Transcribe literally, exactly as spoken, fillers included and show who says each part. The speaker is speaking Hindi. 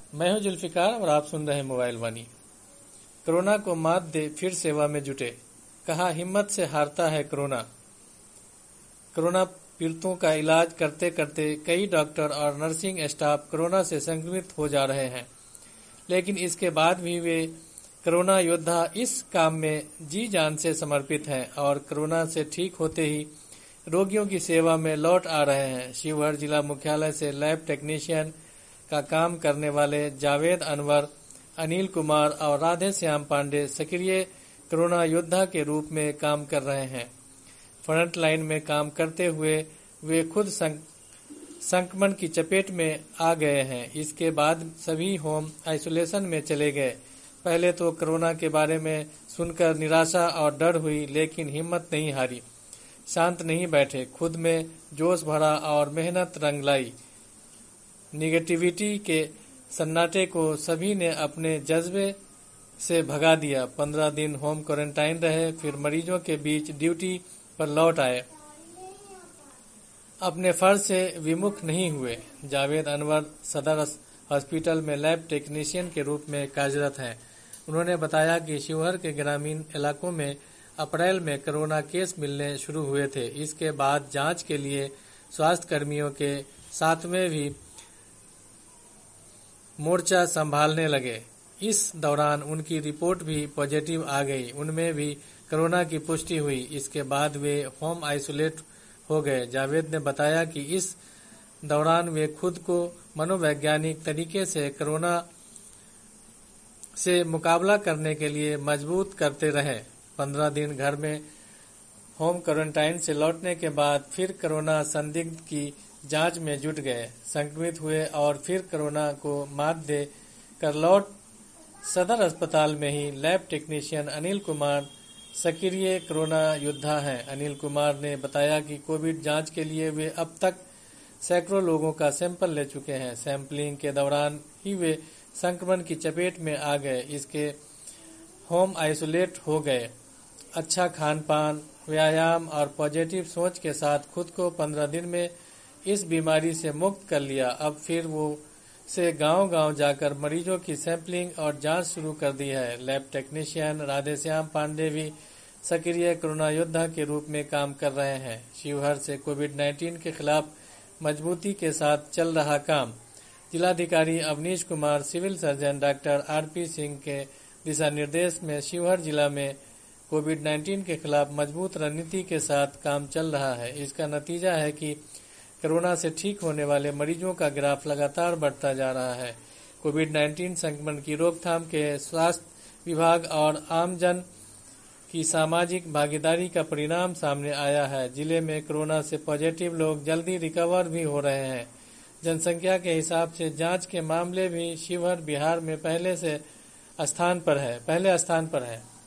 Speaker 1: मैं हूं जुल्फिकार और आप सुन रहे हैं मोबाइल वाणी। कोरोना को मात दे फिर सेवा में जुटे, कहा हिम्मत से हारता है कोरोना। कोरोना पीड़ितों का इलाज करते करते कई डॉक्टर और नर्सिंग स्टाफ कोरोना से संक्रमित हो जा रहे हैं, लेकिन इसके बाद भी वे कोरोना योद्धा इस काम में जी जान से समर्पित हैं और कोरोना से ठीक होते ही रोगियों की सेवा में लौट आ रहे हैं। शिवहर जिला मुख्यालय से लैब टेक्नीशियन का काम करने वाले जावेद अनवर, अनिल कुमार और राधे श्याम पांडे सक्रिय कोरोना योद्धा के रूप में काम कर रहे हैं। फ्रंट लाइन में काम करते हुए वे खुद संक्रमण की चपेट में आ गए हैं। इसके बाद सभी होम आइसोलेशन में चले गए। पहले तो कोरोना के बारे में सुनकर निराशा और डर हुई, लेकिन हिम्मत नहीं हारी, शांत नहीं बैठे, खुद में जोश भरा और मेहनत रंग लाई। निगेटिविटी के सन्नाटे को सभी ने अपने जज्बे से भगा दिया। पंद्रह दिन होम क्वारंटाइन रहे, फिर मरीजों के बीच ड्यूटी पर लौट आए। अपने फर्ज से विमुख नहीं हुए। जावेद अनवर सदर हॉस्पिटल में लैब टेक्नीशियन के रूप में कार्यरत हैं। उन्होंने बताया कि शिवहर के ग्रामीण इलाकों में अप्रैल में कोरोना केस मिलने शुरू हुए थे। इसके बाद जांच के लिए स्वास्थ्य कर्मियों के साथ में भी मोर्चा संभालने लगे। इस दौरान उनकी रिपोर्ट भी पॉजिटिव आ गई, उनमें भी कोरोना की पुष्टि हुई। इसके बाद वे होम आइसोलेट हो गए। जावेद ने बताया कि इस दौरान वे खुद को मनोवैज्ञानिक तरीके से कोरोना से मुकाबला करने के लिए मजबूत करते रहे। पंद्रह दिन घर में होम क्वारंटाइन से लौटने के बाद फिर कोरोना संदिग्ध की जांच में जुट गए, संक्रमित हुए और फिर कोरोना को मात दे कर लौट सदर अस्पताल में ही लैब टेक्नीशियन अनिल कुमार सक्रिय कोरोना योद्धा हैं। अनिल कुमार ने बताया कि कोविड जांच के लिए वे अब तक सैकड़ों लोगों का सैंपल ले चुके हैं। सैंपलिंग के दौरान ही वे संक्रमण की चपेट में आ गए। इसके होम आइसोलेट हो गए। अच्छा खान पान, व्यायाम और पॉजिटिव सोच के साथ खुद को पंद्रह दिन में इस बीमारी से मुक्त कर लिया। अब फिर वो से गांव-गांव जाकर मरीजों की सैंपलिंग और जांच शुरू कर दी है। लैब टेक्नीशियन राधे श्याम पांडे भी सक्रिय कोरोना योद्धा के रूप में काम कर रहे हैं। शिवहर से कोविड नाइन्टीन के खिलाफ मजबूती के साथ चल रहा काम। जिलाधिकारी Avnish Kumar, civil surgeon doctor R P Singh के दिशा निर्देश में शिवहर जिला में कोविड नाइन्टीन के खिलाफ मजबूत रणनीति के साथ काम चल रहा है। इसका नतीजा है कि कोरोना से ठीक होने वाले मरीजों का ग्राफ लगातार बढ़ता जा रहा है। कोविड नाइन्टीन संक्रमण की रोकथाम के स्वास्थ्य विभाग और आमजन की सामाजिक भागीदारी का परिणाम सामने आया है। जिले में कोरोना से पॉजिटिव लोग जल्दी रिकवर भी हो रहे हैं। जनसंख्या के हिसाब से जांच के मामले भी शिवहर बिहार में पहले से स्थान पर है पहले स्थान पर है।